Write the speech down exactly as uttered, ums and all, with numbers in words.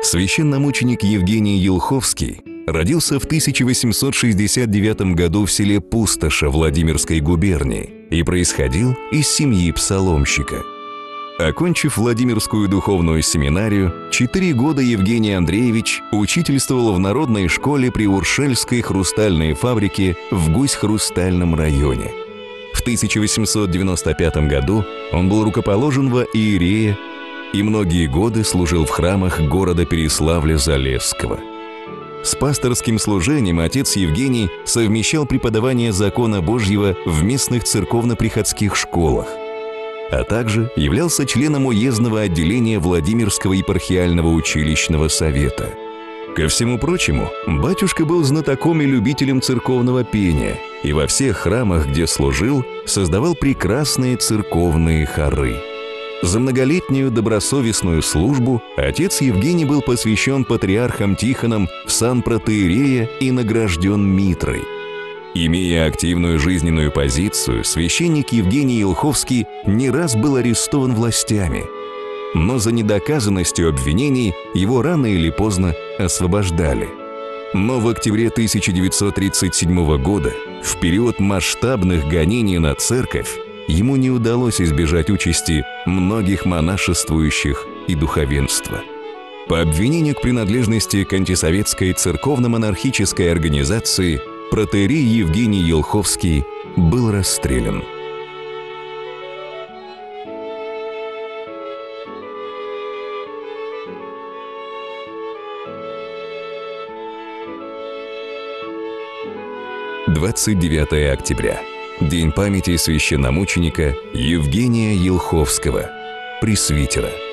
Священномученик Евгений Елховский родился в тысяча восемьсот шестьдесят девятом году в селе Пустоши Владимирской губернии и происходил из семьи псаломщика. Окончив Владимирскую духовную семинарию, четыре года Евгений Андреевич учительствовал в народной школе при Уршельской хрустальной фабрике в Гусь-Хрустальном районе. В тысяча восемьсот девяносто пятом году он был рукоположен во иерея и многие годы служил в храмах города Переславля-Залесского. С пасторским служением отец Евгений совмещал преподавание закона Божьего в местных церковно-приходских школах, а также являлся членом уездного отделения Владимирского епархиального училищного совета. Ко всему прочему, батюшка был знатоком и любителем церковного пения и во всех храмах, где служил, создавал прекрасные церковные хоры. За многолетнюю добросовестную службу отец Евгений был посвящен патриархом Тихоном в сан протоиерея и награжден митрой. Имея активную жизненную позицию, священник Евгений Елховский не раз был арестован властями, но за недоказанностью обвинений его рано или поздно освобождали. Но в октябре тысяча девятьсот тридцать седьмого года, в период масштабных гонений на церковь, ему не удалось избежать участи многих монашествующих и духовенства. По обвинению к принадлежности к антисоветской церковно-монархической организации протоиерей Евгений Елховский был расстрелян. двадцать девятое октября. День памяти священномученика Евгения Елховского, пресвитера.